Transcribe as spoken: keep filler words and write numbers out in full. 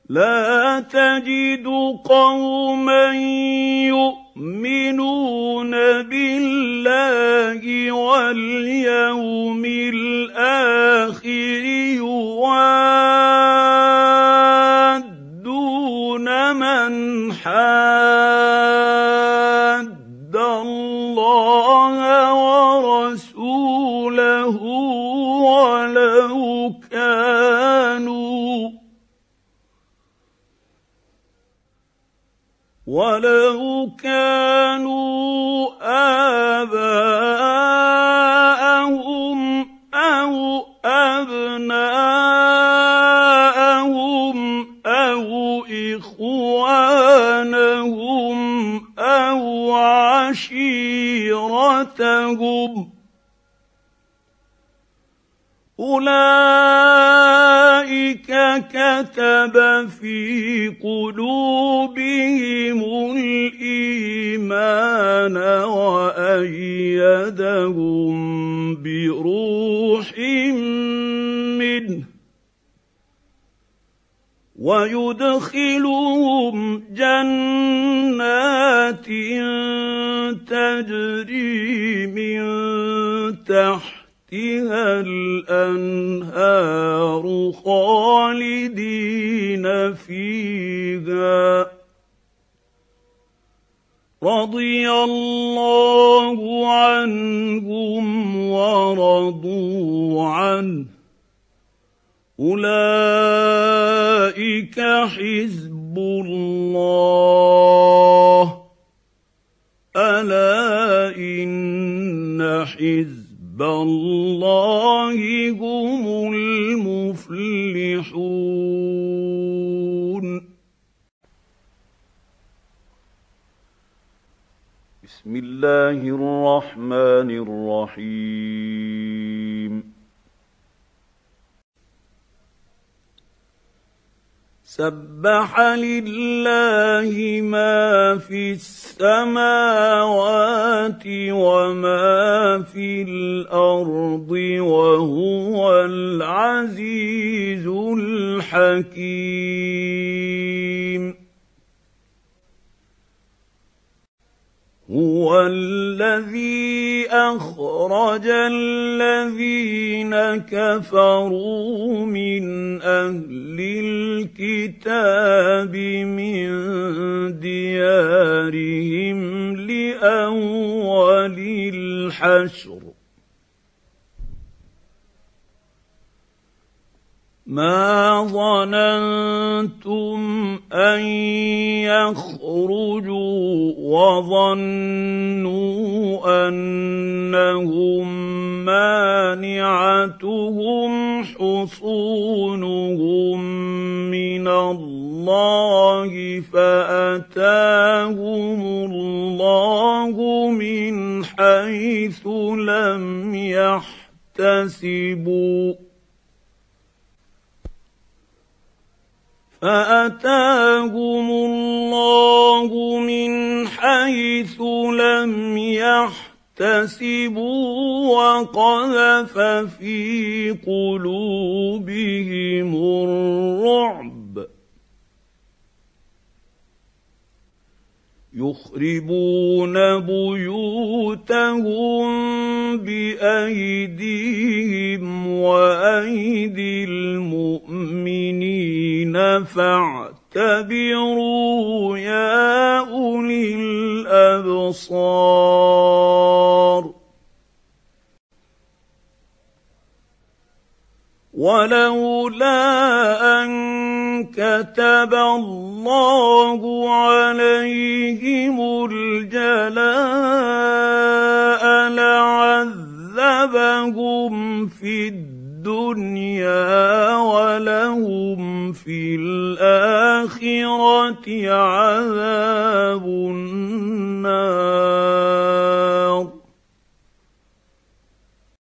لا تجد قوما يؤمنون بالله واليوم الآخر يوادون من حاد الله ورسوله ولو كانوا ولو كانوا آباءهم أو أبناءهم أو إخوانهم أو عشيرتهم أولئك كتب في قلوبهم الإيمان وأيدهم بروح منه ويدخلهم جنات تجري من تحتها الأنهار خالدين فيها رضي الله عنهم ورضوا عنه أولئك حزب الله ألا إن حزب الله هم المفلحون. بسم الله الرحمن الرحيم. سبح لله ما في السماوات وما في الأرض وهو العزيز الحكيم. هو الذي أخرج الذين كفروا من أهل الكتاب من ديارهم لأول الحشر ما ظننتم أن يخرجوا وظنوا أنهم مانعتهم حصونهم من الله فأتاهم الله من حيث لم يحتسبوا فأتاهم الله من حيث لم يحتسبوا وقذف في قلوبهم الرعب يخربون بيوتهم بأيديهم وأيدي المؤمنين فاعتبروا يا أولي الأبصار. ولولا أن كتب الله عليهم الجلاء لعذبهم في الدنيا ولهم في الآخرة عذاب النار.